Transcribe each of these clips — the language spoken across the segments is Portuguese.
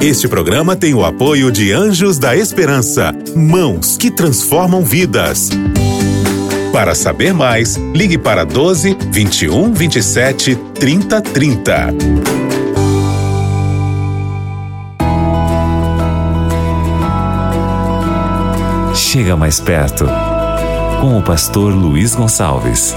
Este programa tem o apoio de Anjos da Esperança, mãos que transformam vidas. Para saber mais, ligue para 12 21 27 30 30. Chega mais perto, com o pastor Luiz Gonçalves.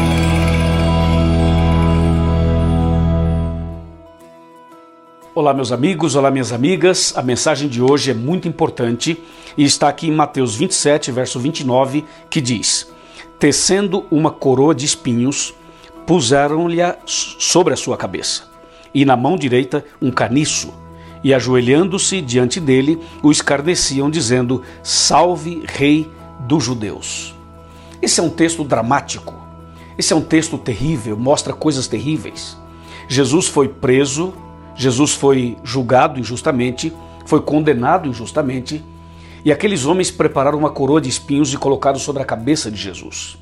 Olá, meus amigos, olá, minhas amigas. A mensagem de hoje é muito importante e está aqui em Mateus 27, verso 29, que diz: tecendo uma coroa de espinhos, puseram-lhe sobre a sua cabeça, e na mão direita um caniço, e ajoelhando-se diante dele, o escarneciam, dizendo: salve, rei dos judeus. Esse é um texto dramático, esse é um texto terrível, mostra coisas terríveis. Jesus foi preso, Jesus foi julgado injustamente, foi condenado injustamente, e aqueles homens prepararam uma coroa de espinhos e colocaram sobre a cabeça de Jesus.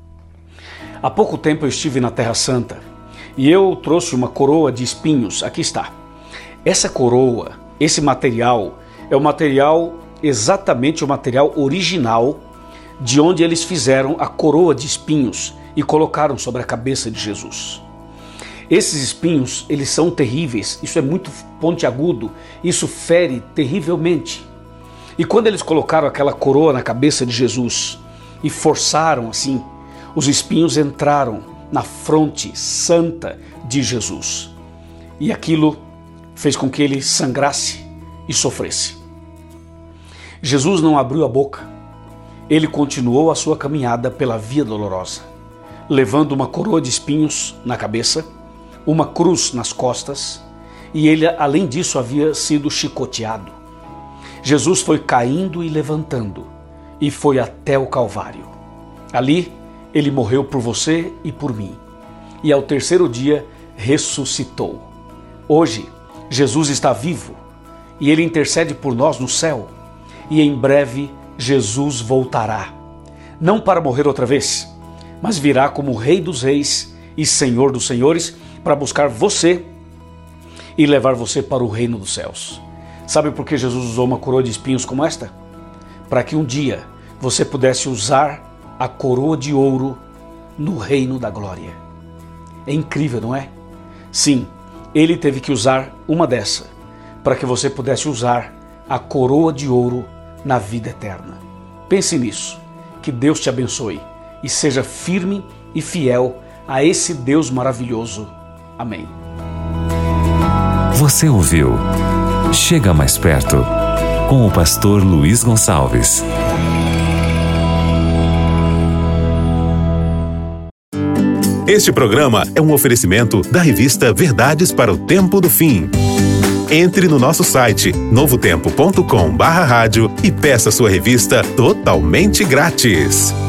Há pouco tempo eu estive na Terra Santa e eu trouxe uma coroa de espinhos. Aqui está. Essa coroa, esse material, é o material, exatamente o material original de onde eles fizeram a coroa de espinhos e colocaram sobre a cabeça de Jesus. Esses espinhos, eles são terríveis, isso é muito pontiagudo, isso fere terrivelmente. E quando eles colocaram aquela coroa na cabeça de Jesus e forçaram assim, os espinhos entraram na fronte santa de Jesus. E aquilo fez com que ele sangrasse e sofresse. Jesus não abriu a boca, ele continuou a sua caminhada pela via dolorosa, levando uma coroa de espinhos na cabeça, uma cruz nas costas, e ele, além disso, havia sido chicoteado. Jesus foi caindo e levantando, e foi até o Calvário. Ali, ele morreu por você e por mim, e ao terceiro dia ressuscitou. Hoje, Jesus está vivo, e ele intercede por nós no céu, e em breve Jesus voltará, não para morrer outra vez, mas virá como Rei dos Reis e Senhor dos Senhores, para buscar você e levar você para o reino dos céus. Sabe por que Jesus usou uma coroa de espinhos como esta? Para que um dia você pudesse usar a coroa de ouro no reino da glória. É incrível, não é? Sim, ele teve que usar uma dessa para que você pudesse usar a coroa de ouro na vida eterna. Pense nisso. Que Deus te abençoe e seja firme e fiel a esse Deus maravilhoso. Amém. Você ouviu Chega Mais Perto, com o pastor Luiz Gonçalves. Este programa é um oferecimento da revista Verdades para o Tempo do Fim. Entre no nosso site novotempo.com/rádio e peça sua revista totalmente grátis.